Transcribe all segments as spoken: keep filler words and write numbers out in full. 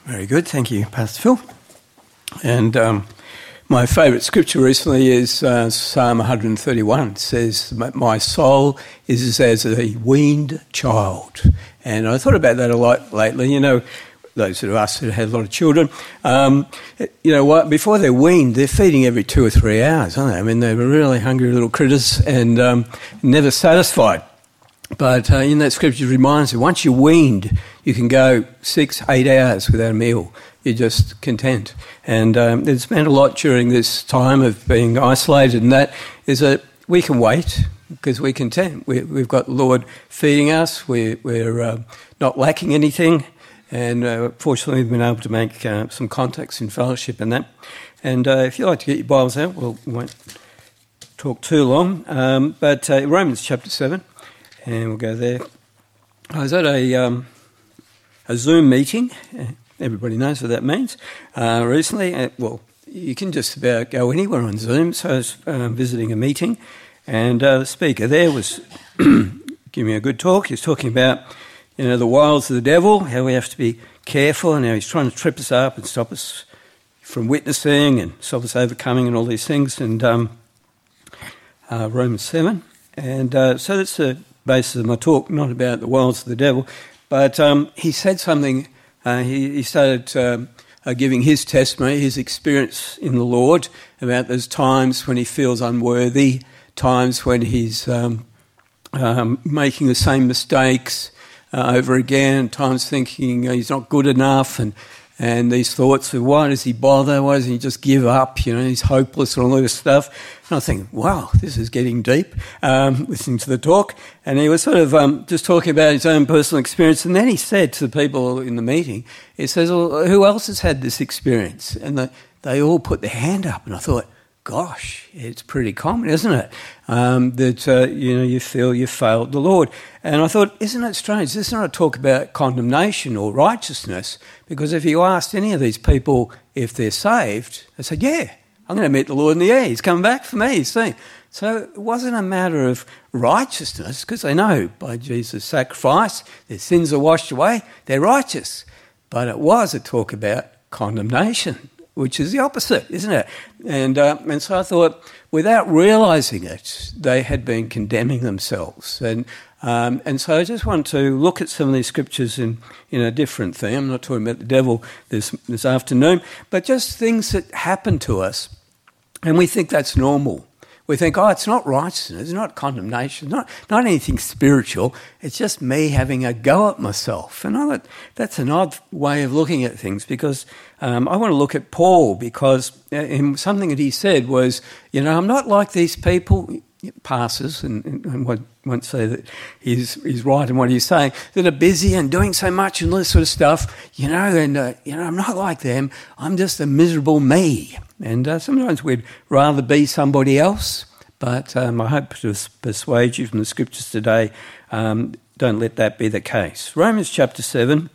Very good, thank you, Pastor Phil. And um, my favourite scripture recently is uh, Psalm one thirty-one. It says, "My soul is as a weaned child." And I thought about that a lot lately. You know, those of us who have a lot of children, um, you know what, before they're weaned, they're feeding every two or three hours, aren't they? I mean, they're really hungry little critters and um, never satisfied. But uh, in that scripture it reminds you, once you're weaned, you can go six, eight hours without a meal. You're just content. And um, it's meant a lot during this time of being isolated, and that is that we can wait because we're content. We, we've got the Lord feeding us. We're, we're uh, not lacking anything. And uh, fortunately, we've been able to make uh, some contacts in fellowship and that. And uh, if you'd like to get your Bibles out, well, we won't talk too long. Um, but uh, Romans chapter seven. And we'll go there. I was at a um, a Zoom meeting. Everybody knows what that means. Uh, recently, uh, well, you can just about go anywhere on Zoom. So I was uh, visiting a meeting, and uh, the speaker there was giving me a good talk. He was talking about, you know, the wiles of the devil, how we have to be careful, and how he's trying to trip us up and stop us from witnessing and stop us overcoming and all these things. And um, uh, Romans seven. And uh, so that's the basis of my talk, not about the wiles of the devil, but um, he said something. Uh, he, he started um, uh, giving his testimony, his experience in the Lord, about those times when he feels unworthy, times when he's um, um, making the same mistakes uh, over again, times thinking uh, he's not good enough, and and these thoughts of why does he bother, why doesn't he just give up, you know, he's hopeless and all this stuff. And I think, wow, this is getting deep, um, listening to the talk. And he was sort of um, just talking about his own personal experience. And then he said to the people in the meeting, he says, well, who else has had this experience? And the, they all put their hand up. And I thought, gosh, it's pretty common, isn't it, um, that, uh, you know, you feel you failed the Lord. And I thought, isn't it strange? This is not a talk about condemnation or righteousness, because if you asked any of these people if they're saved, they said, yeah, I'm going to meet the Lord in the air. He's coming back for me, he's saying. So it wasn't a matter of righteousness, because they know by Jesus' sacrifice their sins are washed away, they're righteous. But it was a talk about condemnation, which is the opposite, isn't it? And uh, and so I thought, without realising it, they had been condemning themselves. And um, and so I just want to look at some of these scriptures in, in a different theme. I'm not talking about the devil this this afternoon, but just things that happen to us, and we think that's normal. We think, oh, it's not righteousness, it's not condemnation, not not anything spiritual. It's just me having a go at myself. And I thought that's an odd way of looking at things, because um, I want to look at Paul, because in something that he said was, you know, I'm not like these people, pastors, and, and I won't say that he's, he's right in what he's saying, that are busy and doing so much and all this sort of stuff, you know, and, uh, you know, I'm not like them. I'm just a miserable me. And uh, sometimes we'd rather be somebody else, but um, I hope to persuade you from the scriptures today, um, don't let that be the case. Romans chapter seven,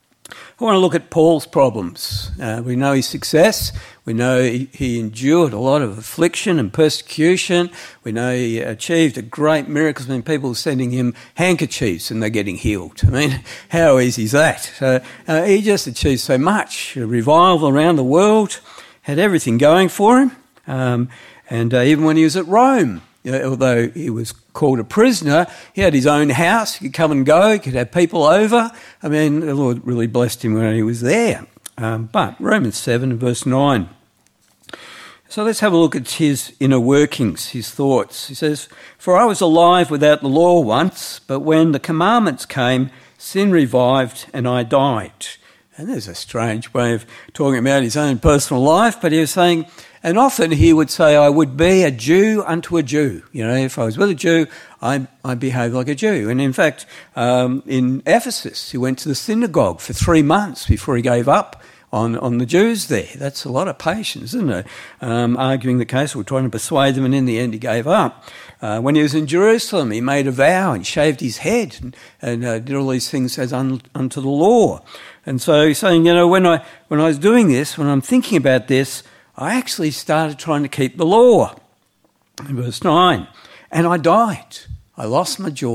I want to look at Paul's problems. Uh, we know his success. We know he, he endured a lot of affliction and persecution. We know he achieved a great miracle. I mean, people sending him handkerchiefs and they're getting healed. I mean, how easy is that? Uh, uh, he just achieved so much. A revival around the world, had everything going for him. Um, and uh, even when he was at Rome, you know, although he was called a prisoner, he had his own house. He could come and go. He could have people over. I mean, the Lord really blessed him when he was there. Um, but Romans seven, verse nine. So let's have a look at his inner workings, his thoughts. He says, "For I was alive without the law once, but when the commandments came, sin revived and I died." And there's a strange way of talking about his own personal life, but he was saying, and often he would say, I would be a Jew unto a Jew. You know, if I was with a Jew, I, I behave like a Jew. And in fact, um, in Ephesus, he went to the synagogue for three months before he gave up on, on the Jews there. That's a lot of patience, isn't it? Um, arguing the case or trying to persuade them, and in the end he gave up. Uh, when he was in Jerusalem, he made a vow and shaved his head and, and uh, did all these things as un, unto the law. And so he's saying, you know, when I when I was doing this, when I'm thinking about this, I actually started trying to keep the law. In verse nine, and I died. I lost my joy.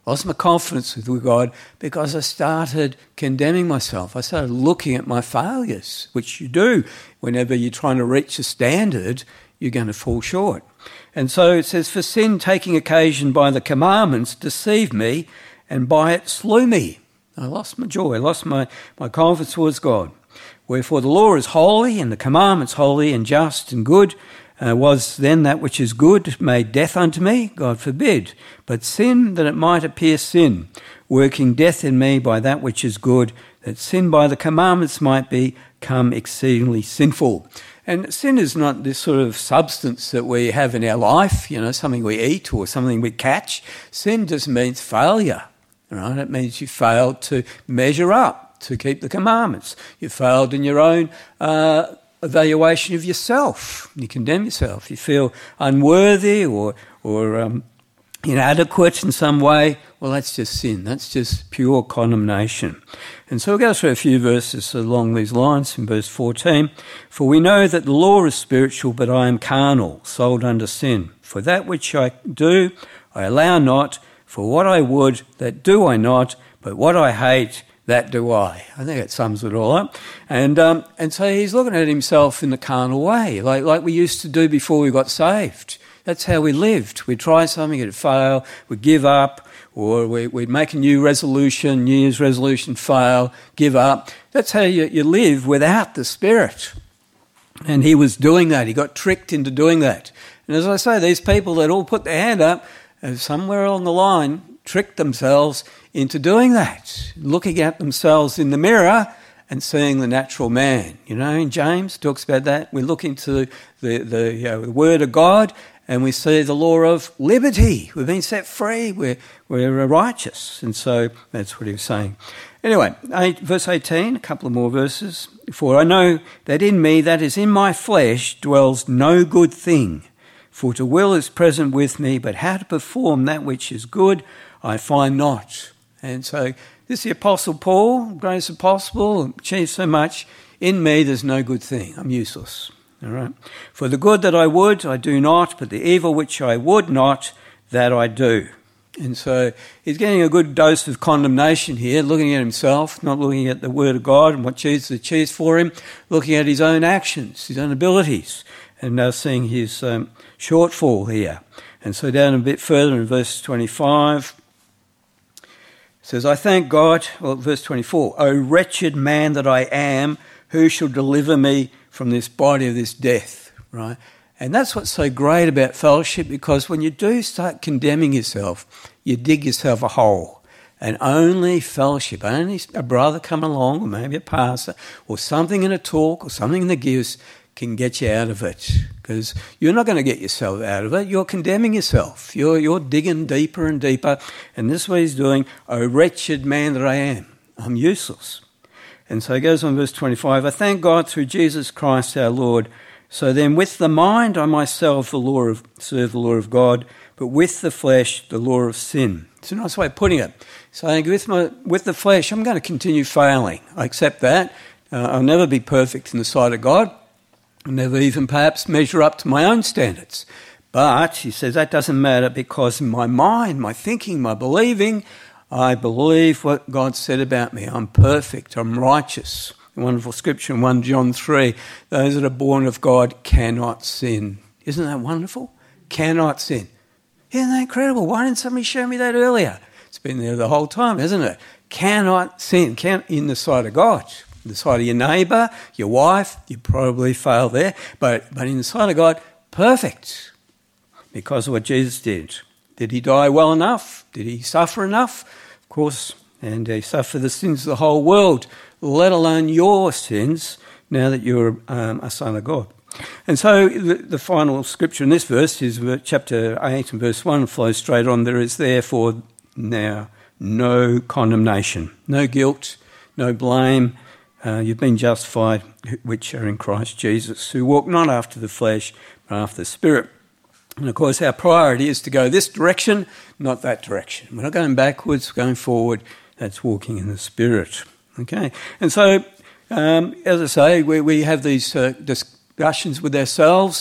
lost my confidence with God because I started condemning myself. I started looking at my failures, which you do. Whenever you're trying to reach a standard, you're going to fall short. And so it says, for sin taking occasion by the commandments deceived me, and by it slew me. I lost my joy, I lost my, my confidence towards God. Wherefore the law is holy, and the commandments holy and just and good. Uh, was then that which is good made death unto me? God forbid. But sin, that it might appear sin, working death in me by that which is good, that sin by the commandments might become exceedingly sinful. And sin is not this sort of substance that we have in our life, you know, something we eat or something we catch. Sin just means failure, right? It means you failed to measure up, to keep the commandments. You failed in your own uh, evaluation of yourself. You condemn yourself. You feel unworthy or or um, inadequate in some way. Well, that's just sin. That's just pure condemnation. And so we'll go through a few verses along these lines in verse fourteen. For we know that the law is spiritual, but I am carnal, sold under sin. For that which I do, I allow not. For what I would, that do I not. But what I hate, that do I. I think it sums it all up. And um, and so he's looking at himself in the carnal way, like like we used to do before we got saved. That's how we lived. We'd try something, it'd fail, we'd give up, or we, we'd make a new resolution, New Year's resolution, fail, give up. That's how you, you live without the Spirit. And he was doing that. He got tricked into doing that. And as I say, these people that all put their hand up, uh, somewhere along the line, tricked themselves into doing that, looking at themselves in the mirror and seeing the natural man. You know, in James talks about that. We look into the, the, you know, the Word of God and we see the law of liberty. We've been set free. We're, we're righteous. And so that's what he was saying. Anyway, eight, verse eighteen, a couple of more verses. For I know that in me, that is in my flesh, dwells no good thing. For to will is present with me, but how to perform that which is good, I find not. And so this is the Apostle Paul, greatest apostle, achieved so much. In me there's no good thing. I'm useless. All right. For the good that I would, I do not, but the evil which I would not, that I do. And so he's getting a good dose of condemnation here, looking at himself, not looking at the Word of God and what Jesus achieved for him, looking at his own actions, his own abilities, and now seeing his um, shortfall here. And so down a bit further in verse twenty-five, it says, I thank God, well, verse twenty-four, O wretched man that I am, who shall deliver me from this body of this death, right? And that's what's so great about fellowship, because when you do start condemning yourself, you dig yourself a hole. And only fellowship, only a brother coming along, or maybe a pastor, or something in a talk, or something in the gifts can get you out of it. Because you're not going to get yourself out of it. You're condemning yourself. You're, you're digging deeper and deeper. And this is what he's doing. O wretched man that I am. I'm useless. And so he goes on verse twenty-five. I thank God through Jesus Christ our Lord. So then with the mind I myself the law of, serve the law of God, but with the flesh the law of sin. It's a nice way of putting it. Saying with, my, with the flesh I'm going to continue failing. I accept that. Uh, I'll never be perfect in the sight of God. I'll never even perhaps measure up to my own standards. But, he says, that doesn't matter, because in my mind, my thinking, my believing, I believe what God said about me. I'm perfect. I'm righteous. A wonderful scripture in First John three. Those that are born of God cannot sin. Isn't that wonderful? Cannot sin. Isn't that incredible? Why didn't somebody show me that earlier? It's been there the whole time, hasn't it? Cannot sin. Can in the sight of God. In the sight of your neighbour, your wife, you probably fail there. But, but in the sight of God, perfect. Because of what Jesus did. Did he die well enough? Did he suffer enough? Of course, and he suffered the sins of the whole world, let alone your sins, now that you're um, a son of God. And so the, the final scripture in this verse is chapter eight and verse one, flows straight on. There is therefore now no condemnation, no guilt, no blame. Uh, you've been justified, which are in Christ Jesus, who walk not after the flesh, but after the Spirit. And of course, our priority is to go this direction, not that direction. We're not going backwards, going forward. That's walking in the Spirit. Okay, and so, um, as I say, we, we have these uh, discussions with ourselves,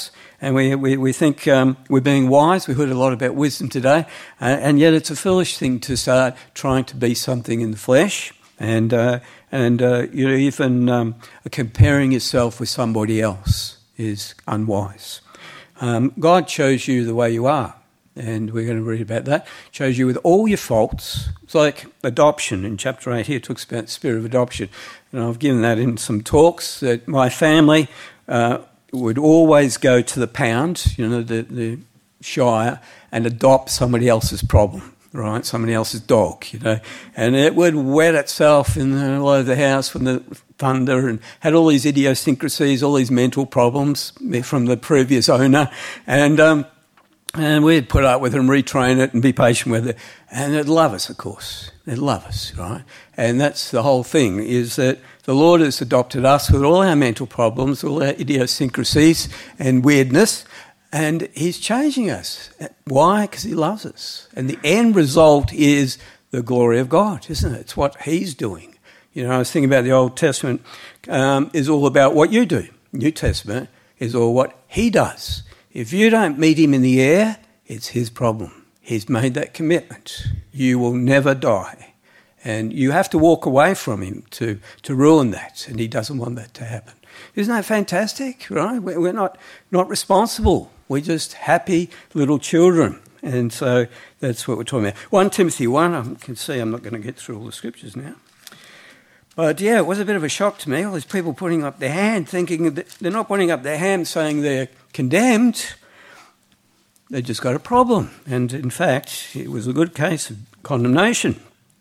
And we we, we think um, we're being wise. We heard a lot about wisdom today. Uh, and yet it's a foolish thing to start trying to be something in the flesh. And, uh, and uh, you know, even um, comparing yourself with somebody else is unwise. Um, God chose you the way you are. And we're going to read about that. Chose you with all your faults. It's like adoption in chapter eight here. It talks about the spirit of adoption. And I've given that in some talks, that my family uh, would always go to the pound, you know, the, the shire, and adopt somebody else's problem, right? Somebody else's dog, you know. And it would wet itself in the, all over the house from the thunder, and had all these idiosyncrasies, all these mental problems from the previous owner. And... Um, And we'd put up with it and retrain it and be patient with it. And it'd love us, of course. It'd love us, right? And that's the whole thing, is that the Lord has adopted us with all our mental problems, all our idiosyncrasies and weirdness, and he's changing us. Why? Because he loves us. And the end result is the glory of God, isn't it? It's what he's doing. You know, I was thinking about the Old Testament um, is all about what you do. New Testament is all what he does. If you don't meet him in the air, it's his problem. He's made that commitment. You will never die. And you have to walk away from him to, to ruin that, and he doesn't want that to happen. Isn't that fantastic, right? We're not, not responsible. We're just happy little children. And so that's what we're talking about. First Timothy one, I can see I'm not going to get through all the scriptures now. But yeah, it was a bit of a shock to me, all these people putting up their hand, thinking that they're not putting up their hand saying they're condemned, they just got a problem. And in fact, it was a good case of condemnation.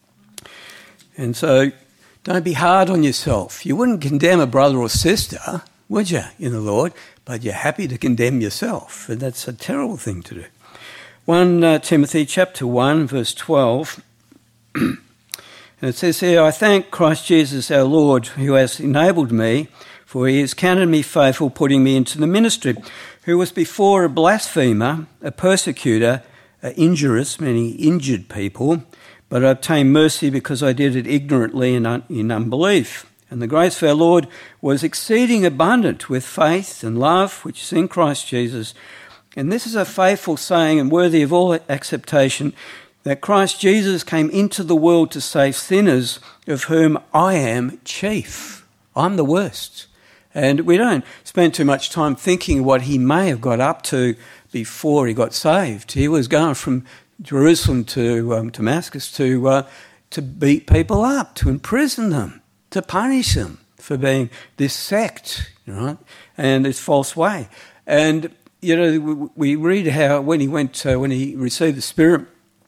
And so don't be hard on yourself. You wouldn't condemn a brother or sister, would you, in the Lord? But you're happy to condemn yourself, and that's a terrible thing to do. First Timothy chapter one, verse twelve. And it says here, I thank Christ Jesus our Lord, who has enabled me, for he has counted me faithful, putting me into the ministry, who was before a blasphemer, a persecutor, an injurious, meaning injured people, but I obtained mercy because I did it ignorantly and un- in unbelief. And the grace of our Lord was exceeding abundant with faith and love, which is in Christ Jesus. And this is a faithful saying and worthy of all acceptation, that Christ Jesus came into the world to save sinners, of whom I am chief. I'm the worst. And we don't spend too much time thinking what he may have got up to before he got saved. He was going from Jerusalem to um, Damascus to uh, to beat people up, to imprison them, to punish them for being this sect, right, and this false way. And, you know, we read how when he went, uh, when he received the Spirit,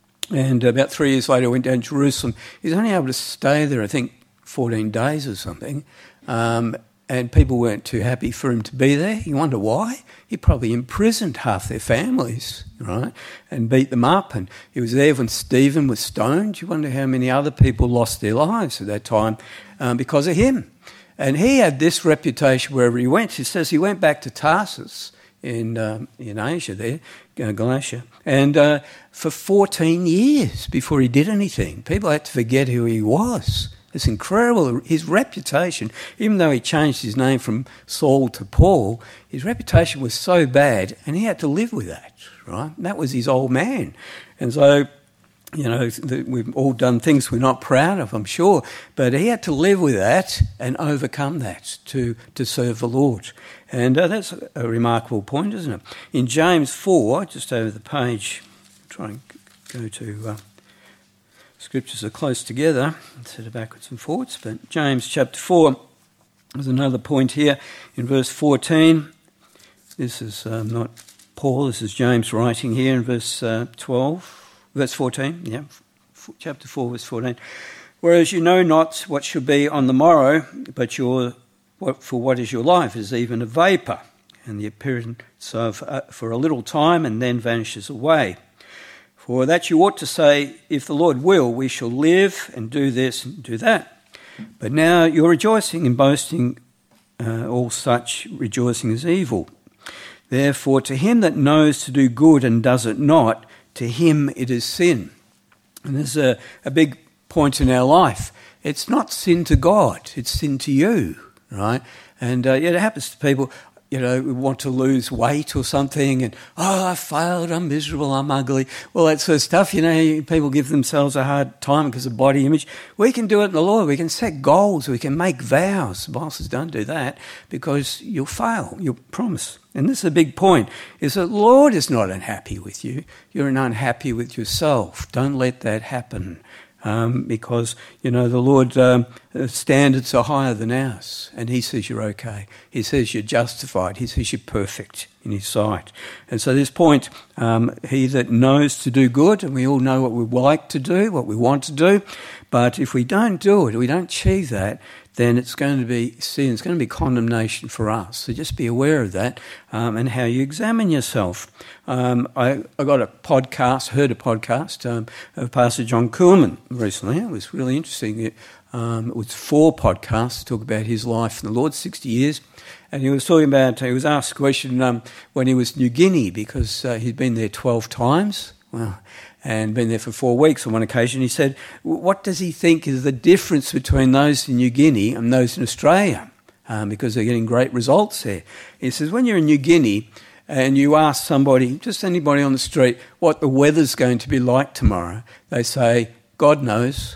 and about three years later went down to Jerusalem, he was only able to stay there, I think, fourteen days or something. Um, and people weren't too happy for him to be there. You wonder why? He probably imprisoned half their families, right, and beat them up. And he was there when Stephen was stoned. You wonder how many other people lost their lives at that time um, because of him. And he had this reputation wherever he went. He says he went back to Tarsus in um, in Asia there, uh, Galatia, and uh, for fourteen years before he did anything. People had to forget who he was. It's incredible. His reputation, even though he changed his name from Saul to Paul, his reputation was so bad, and he had to live with that, right? And that was his old man. And so, you know, we've all done things we're not proud of, I'm sure, but he had to live with that and overcome that to, to serve the Lord. And uh, that's a remarkable point, isn't it? In James four, just over the page, try and go to... Uh, Scriptures are close together, instead of backwards and forwards, but James chapter four, there's another point here in verse fourteen. This is um, not Paul, this is James writing here in verse uh, twelve, verse fourteen, yeah, chapter four, verse fourteen. Whereas you know not what shall be on the morrow, but your what, for what is your life is even a vapour, and the appearance of uh, for a little time and then vanishes away. For that you ought to say, if the Lord will, we shall live and do this and do that. But now you're rejoicing and boasting, uh, all such rejoicing is evil. Therefore, to him that knows to do good and does it not, to him it is sin. And there's a, a big point in our life. It's not sin to God, it's sin to you, right? And uh, yeah, it happens to people. you know, want to lose weight or something, and, oh, I failed, I'm miserable, I'm ugly, all that sort of stuff. You know, people give themselves a hard time because of body image. We can do it in the Lord. We can set goals. We can make vows. The Bible says don't do that because you'll fail. You'll promise. And this is a big point, is that the Lord is not unhappy with you. You're unhappy with yourself. Don't let that happen. Um, because, you know, the Lord, um, standards are higher than ours, and he says you're okay. He says you're justified. He says you're perfect in his sight. And so this point, um, he that knows to do good, and we all know what we like to do, what we want to do, but if we don't do it, we don't achieve that, then it's going to be sin, it's going to be condemnation for us. So just be aware of that um, and how you examine yourself. Um, I, I got a podcast, heard a podcast um, of Pastor John Kuhlman recently. It was really interesting. It, um, it was four podcasts to talk about his life in the Lord, sixty years. And he was talking about, he was asked a question um, when he was in New Guinea, because uh, he'd been there twelve times. Well, and been there for four weeks on one occasion. He said, what does he think is the difference between those in New Guinea and those in Australia? Um, because they're getting great results there. He says, when you're in New Guinea and you ask somebody, just anybody on the street, what the weather's going to be like tomorrow, they say, God knows.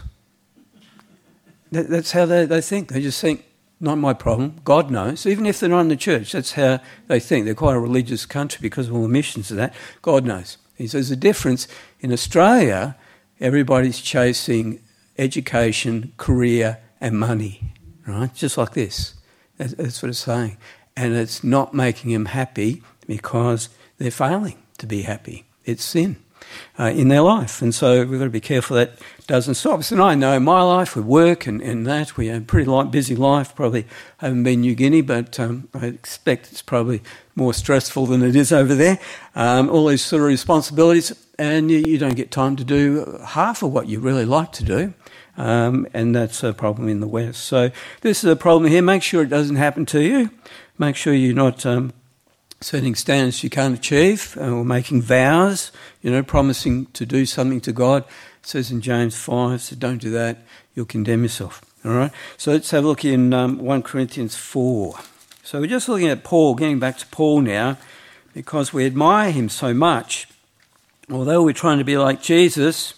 That, that's how they, they think. They just think, not my problem, God knows. Even if they're not in the church, that's how they think. They're quite a religious country because of all the missions of that. God knows. He says the difference in Australia, everybody's chasing education, career and money, right? Just like this. That's, that's what it's saying. And it's not making them happy because they're failing to be happy. It's sin uh, in their life. And so we've got to be careful that doesn't stop us. And I know my life with work and, and that, we have a pretty light, busy life. Probably haven't been New Guinea, but um, I expect it's probably more stressful than it is over there. Um, all these sort of responsibilities, and you, you don't get time to do half of what you really like to do. Um, and that's a problem in the West. So this is a problem here. Make sure it doesn't happen to you. Make sure you're not um, setting standards you can't achieve uh, or making vows, you know, promising to do something to God. It says in James five, so don't do that. You'll condemn yourself. All right? So let's have a look in um, First Corinthians four. So we're just looking at Paul, getting back to Paul now, because we admire him so much. Although we're trying to be like Jesus,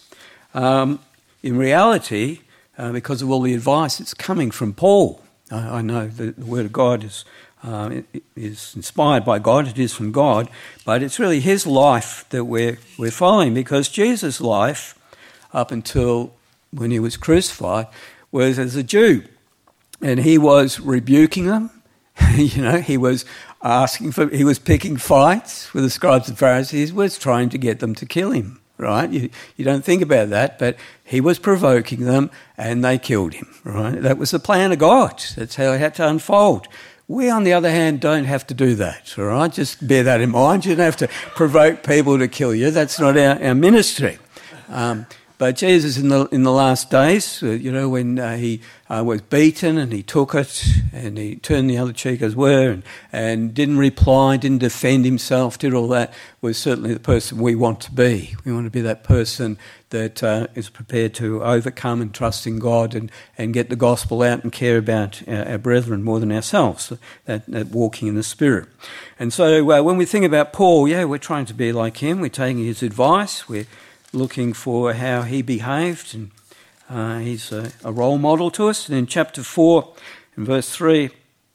um, in reality, uh, because of all the advice that's coming from Paul, I, I know the, the Word of God is uh, it, is inspired by God, it is from God, but it's really his life that we're we're following, because Jesus' life, up until when he was crucified, was as a Jew, and he was rebuking them. You know, he was asking for, he was picking fights with the scribes and Pharisees, was trying to get them to kill him, right? You, you don't think about that, but he was provoking them and they killed him, right? That was the plan of God. That's how it had to unfold. We, on the other hand, don't have to do that, all right? Just bear that in mind. You don't have to provoke people to kill you. That's not our, our ministry. Um, But Jesus, in the in the last days, uh, you know, when uh, he uh, was beaten and he took it and he turned the other cheek, as were, and, and didn't reply, didn't defend himself, did all that, was certainly the person we want to be. We want to be that person that uh, is prepared to overcome and trust in God and, and get the gospel out and care about our, our brethren more than ourselves, that, that walking in the Spirit. And so uh, when we think about Paul, yeah, we're trying to be like him. We're taking his advice. We're looking for how he behaved, and uh, he's a, a role model to us. And in chapter four, in verse three,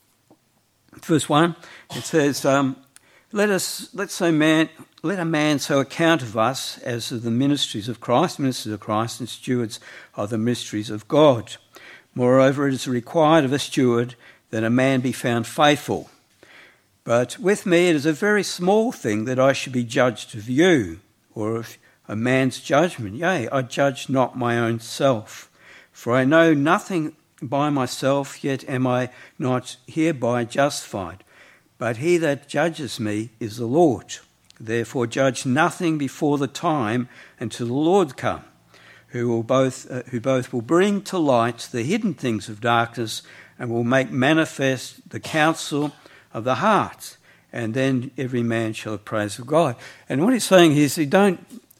verse one, it says, um, "Let us let so man let a man so account of us as of the ministries of Christ, ministers of Christ, and stewards of the mysteries of God. Moreover, it is required of a steward that a man be found faithful. But with me, it is a very small thing that I should be judged of you, or of a man's judgment. Yea, I judge not my own self. For I know nothing by myself, yet am I not hereby justified. But he that judges me is the Lord. Therefore judge nothing before the time until the Lord come, who will both uh, who both will bring to light the hidden things of darkness and will make manifest the counsel of the heart. And then every man shall have praise of God." And what he's saying here is, he don't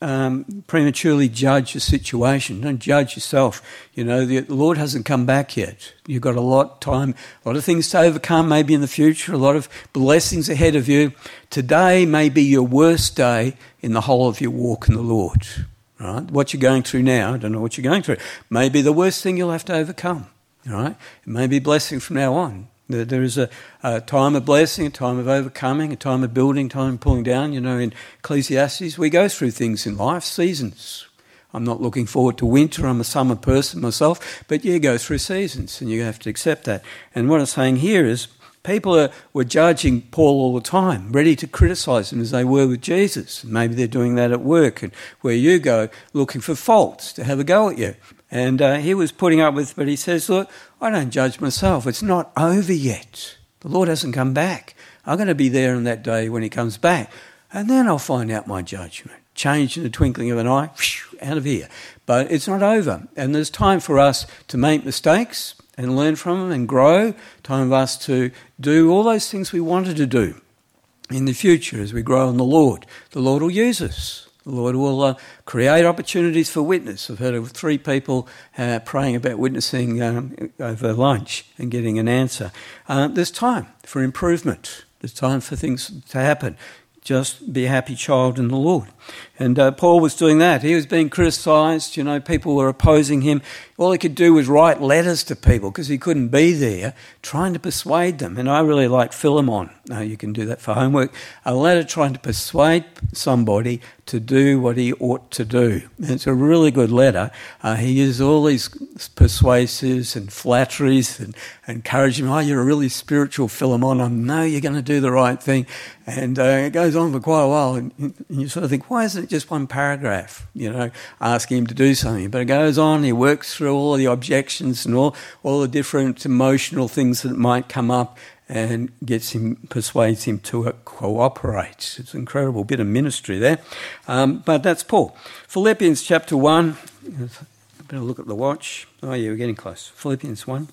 um, prematurely judge a situation. Don't judge yourself. You know, the, the Lord hasn't come back yet. You've got a lot of time, a lot of things to overcome maybe in the future, a lot of blessings ahead of you. Today may be your worst day in the whole of your walk in the Lord. Right? What you're going through now, I don't know what you're going through, may be the worst thing you'll have to overcome. Right? It may be a blessing from now on. There is a, a time of blessing, a time of overcoming, a time of building, time of pulling down. You know, in Ecclesiastes, we go through things in life, seasons. I'm not looking forward to winter. I'm a summer person myself. But you go through seasons, and you have to accept that. And what I'm saying here is people are, were judging Paul all the time, ready to criticise him as they were with Jesus. And maybe they're doing that at work, and where you go, looking for faults to have a go at you. And uh, he was putting up with, but he says, look, I don't judge myself. It's not over yet. The Lord hasn't come back. I'm going to be there on that day when he comes back. And then I'll find out my judgment. Change in the twinkling of an eye, whoosh, out of here. But it's not over. And there's time for us to make mistakes and learn from them and grow. Time for us to do all those things we wanted to do in the future as we grow in the Lord. The Lord will use us. The Lord will uh, create opportunities for witness. I've heard of three people uh, praying about witnessing um, over lunch and getting an answer. Uh, there's time for improvement. There's time for things to happen. Just be a happy child in the Lord. And uh, Paul was doing that. He was being criticised. You know, people were opposing him. All he could do was write letters to people because he couldn't be there, trying to persuade them. And I really like Philemon. Uh, you can do that for homework. A letter trying to persuade somebody to do what he ought to do. And it's a really good letter. Uh, he uses all these persuasives and flatteries and, and encouraging him. Oh, you're a really spiritual Philemon. I know you're going to do the right thing. And uh, it goes on for quite a while. And, and you sort of think, why isn't it just one paragraph, you know, asking him to do something? But it goes on. He works through all the objections and all, all the different emotional things that might come up, and gets him, persuades him to cooperate. It's an incredible bit of ministry there. Um, but that's Paul. Philippians chapter one. Better look at the watch. Oh, yeah, we're getting close. Philippians one.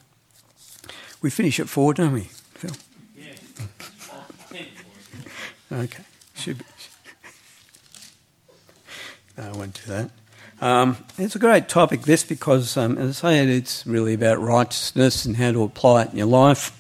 We finish at four, don't we, Phil? Yeah. Okay. Should be. No, I won't do that. Um, it's a great topic, this, because, um, as I said, it's really about righteousness and how to apply it in your life.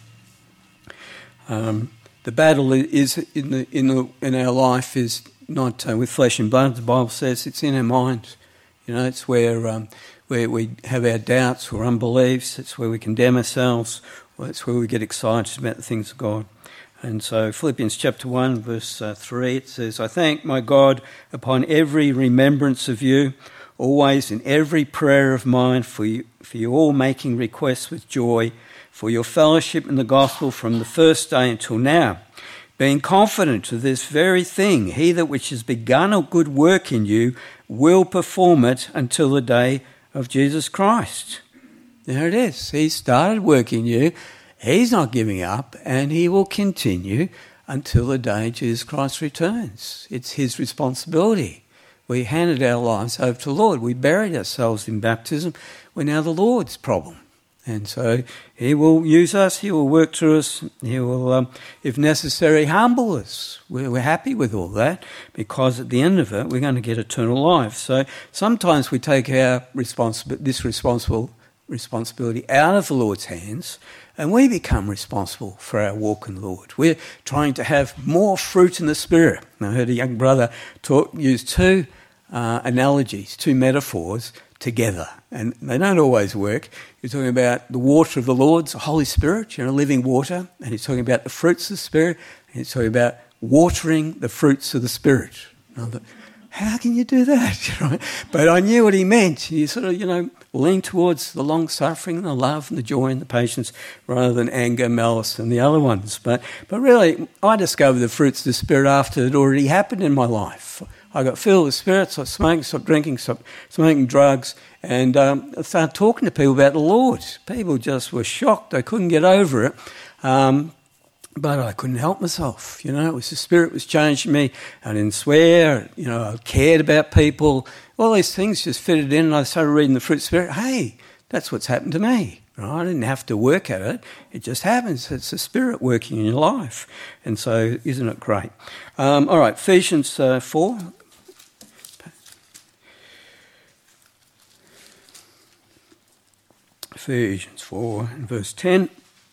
Um, the battle is in the in the in our life is not uh, with flesh and blood. The Bible says it's in our mind. You know, it's where um, where we have our doubts or unbeliefs. It's where we condemn ourselves. Or it's where we get excited about the things of God. And so Philippians chapter one, verse uh, three, it says, I thank my God upon every remembrance of you, always in every prayer of mine, for you, for you all making requests with joy, for your fellowship in the gospel from the first day until now, being confident of this very thing, he that which has begun a good work in you will perform it until the day of Jesus Christ. There it is. He started working you. He's not giving up, and he will continue until the day Jesus Christ returns. It's his responsibility. We handed our lives over to the Lord. We buried ourselves in baptism. We're now the Lord's problem. And so he will use us, he will work through us, he will, um, if necessary, humble us. We're, we're happy with all that, because at the end of it, we're going to get eternal life. So sometimes we take our responsibility, this responsible responsibility out of the Lord's hands, and we become responsible for our walk in the Lord. We're trying to have more fruit in the Spirit. I heard a young brother talk, use two uh, analogies, two metaphors together, and they don't always work. You're talking about the water of the Lord, the Holy Spirit, you know, living water, and he's talking about the fruits of the Spirit, and he's talking about watering the fruits of the Spirit. And I thought, how can you do that? You know? But I knew what he meant. You sort of, you know, lean towards the long-suffering, the love and the joy and the patience, rather than anger, malice and the other ones. But but really, I discovered the fruits of the Spirit after it already happened in my life. I got filled with the Spirit, so I smoked, stopped drinking, stopped smoking drugs, and um, I started talking to people about the Lord. People just were shocked. They couldn't get over it. Um, but I couldn't help myself. You know, it was the Spirit was changing me. I didn't swear. You know, I cared about people. All these things just fitted in, and I started reading the fruit of the Spirit. Hey, that's what's happened to me. Right? I didn't have to work at it. It just happens. It's the Spirit working in your life. And so, isn't it great? Um, all right, Ephesians uh, four. Ephesians four and verse ten.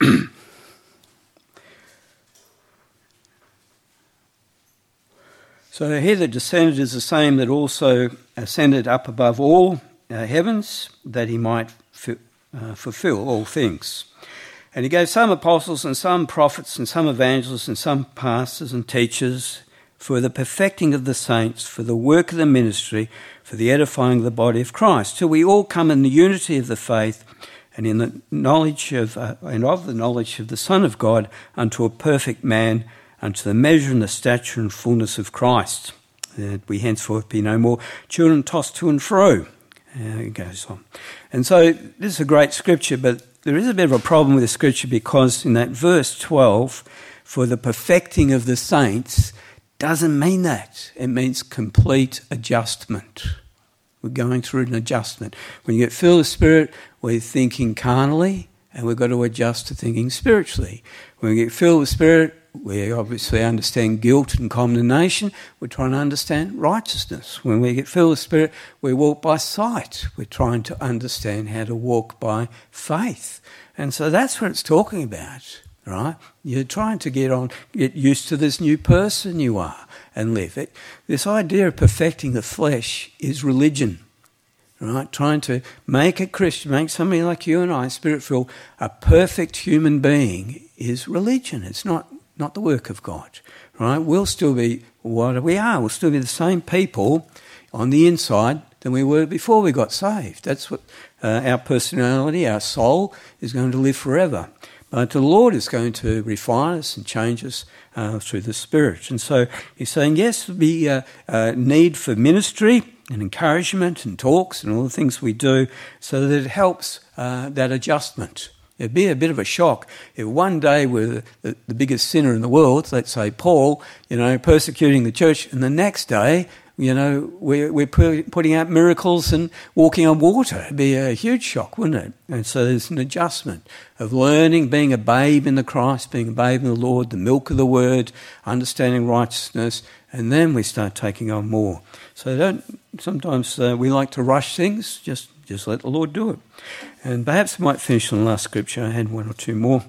So he that descended is the same that also ascended up above all uh, heavens, that he might f- uh, fulfill all things. And he gave some apostles and some prophets and some evangelists and some pastors and teachers for the perfecting of the saints, for the work of the ministry, for the edifying of the body of Christ, till we all come in the unity of the faith and in the knowledge of uh, and of the knowledge of the Son of God, unto a perfect man, unto the measure and the stature and fullness of Christ, that we henceforth be no more children tossed to and fro. Uh, it goes on. And so this is a great scripture, but there is a bit of a problem with the scripture, because in that verse twelve, for the perfecting of the saints, doesn't mean that. It means complete adjustment. We're going through an adjustment. When you get filled with the Spirit, we're thinking carnally, and we've got to adjust to thinking spiritually. When we get filled with the Spirit, we obviously understand guilt and condemnation. We're trying to understand righteousness. When we get filled with the Spirit, we walk by sight. We're trying to understand how to walk by faith. And so that's what it's talking about, right? You're trying to get on, get used to this new person you are and live it. This idea of perfecting the flesh is religion, right? Trying to make a Christian, make somebody like you and I, Spirit-filled, a perfect human being is religion. It's not not the work of God, right? We'll still be what we are. We'll still be the same people on the inside than we were before we got saved. That's what uh, our personality, our soul, is going to live forever. But the Lord is going to refine us and change us uh, through the Spirit. And so he's saying, yes, there'll be a, a need for ministry and encouragement and talks and all the things we do, so that it helps uh, that adjustment. It'd be a bit of a shock if one day we're the, the biggest sinner in the world, let's say Paul, you know, persecuting the church, and the next day, you know, we're, we're putting out miracles and walking on water. It'd be a huge shock, wouldn't it? And so there's an adjustment of learning, being a babe in the Christ, being a babe in the Lord, the milk of the Word, understanding righteousness, and then we start taking on more. So don't, sometimes uh, we like to rush things, just Just let the Lord do it. And perhaps I might finish on the last scripture. I had one or two more.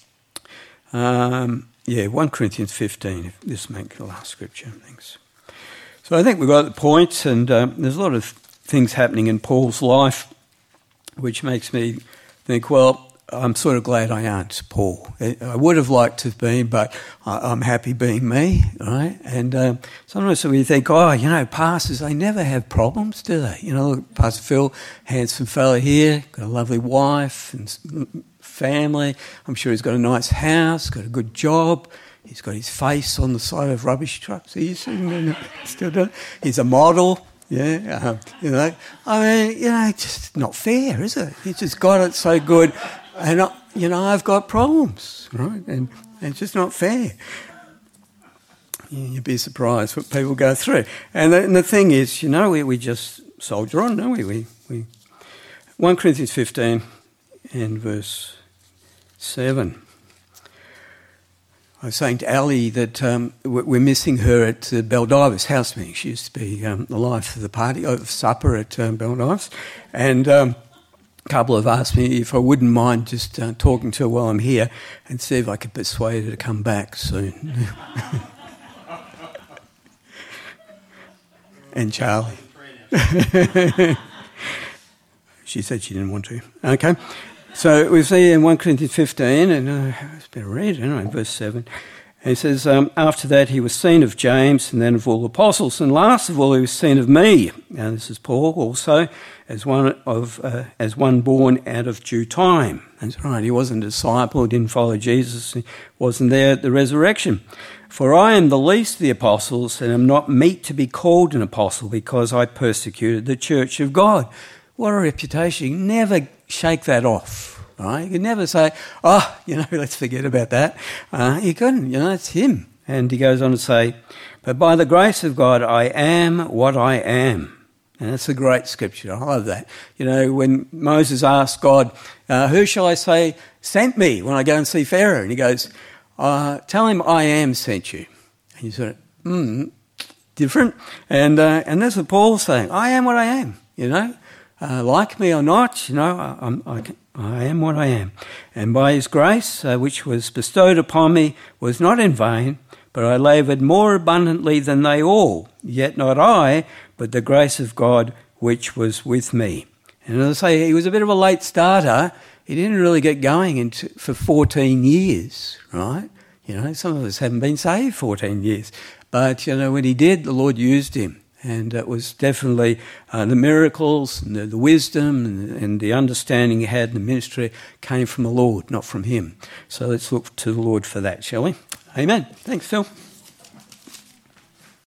Um, yeah, First Corinthians fifteen, if this makes the last scripture. Thanks. So I think we've got the point, and um, there's a lot of things happening in Paul's life, which makes me think, well, I'm sort of glad I aren't Paul. I would have liked to have been, but I'm happy being me, right? And um, sometimes we think, oh, you know, pastors, they never have problems, do they? You know, look, Pastor Phil, handsome fella here, got a lovely wife and family. I'm sure he's got a nice house, got a good job. He's got his face on the side of rubbish trucks. He's still doing it. He's a model. Yeah, um, you know, I mean, you know, it's just not fair, is it? He's just got it so good. And, I, you know, I've got problems, right? And, and it's just not fair. You'd be surprised what people go through. And the, and the thing is, you know, we, we just soldier on, don't we? we, we First Corinthians fifteen and verse seven. I was saying to Ali that um, we're missing her at uh, Baldivis house meeting. She used to be um, the life of the party, of supper at um, Baldivis. And um, a couple have asked me if I wouldn't mind just uh, talking to her while I'm here and see if I could persuade her to come back soon. And Charlie. She said she didn't want to. Okay. So we see in First Corinthians fifteen, and uh, it's better read, anyway, verse seven. And it says, um, after that he was seen of James, and then of all the apostles, and last of all he was seen of me. And this is Paul also, as one of uh, as one born out of due time. That's right, he wasn't a disciple, he didn't follow Jesus, he wasn't there at the resurrection. For I am the least of the apostles, and am not meet to be called an apostle, because I persecuted the church of God. What a reputation. You never shake that off, right? You can never say, oh, you know, let's forget about that. Uh, you couldn't, you know, it's him. And he goes on to say, but by the grace of God, I am what I am. And that's a great scripture. I love that. You know, when Moses asked God, uh, who shall I say sent me when I go and see Pharaoh? And he goes, uh, tell him I am sent you. And you sort of, hmm, different. And, uh, and that's what Paul's saying. I am what I am, you know. uh, like me or not, you know, I, I'm, I, I am what I am. And by his grace, uh, which was bestowed upon me, was not in vain, but I laboured more abundantly than they all. Yet not I, but the grace of God which was with me. And as I say, he was a bit of a late starter. He didn't really get going into, for fourteen years, right? You know, some of us haven't been saved fourteen years. But, you know, when he did, the Lord used him. And it was definitely uh, the miracles and the, the wisdom and, and the understanding he had in the ministry came from the Lord, not from him. So let's look to the Lord for that, shall we? Amen. Thanks, Phil.